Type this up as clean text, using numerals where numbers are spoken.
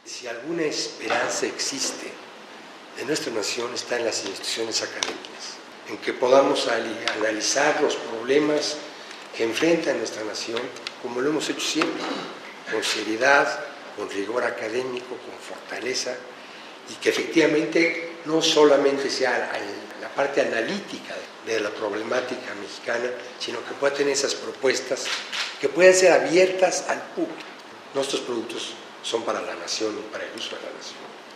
Si alguna esperanza existe de nuestra nación está en las instituciones académicas, en que podamos analizar los problemas que enfrenta nuestra nación, como lo hemos hecho siempre, con seriedad, con rigor académico, con fortaleza, y que efectivamente no solamente sea la parte analítica de la problemática mexicana, sino que pueda tener esas propuestas que puedan ser abiertas al público. Nuestros productos son para la nación y para el uso de la nación.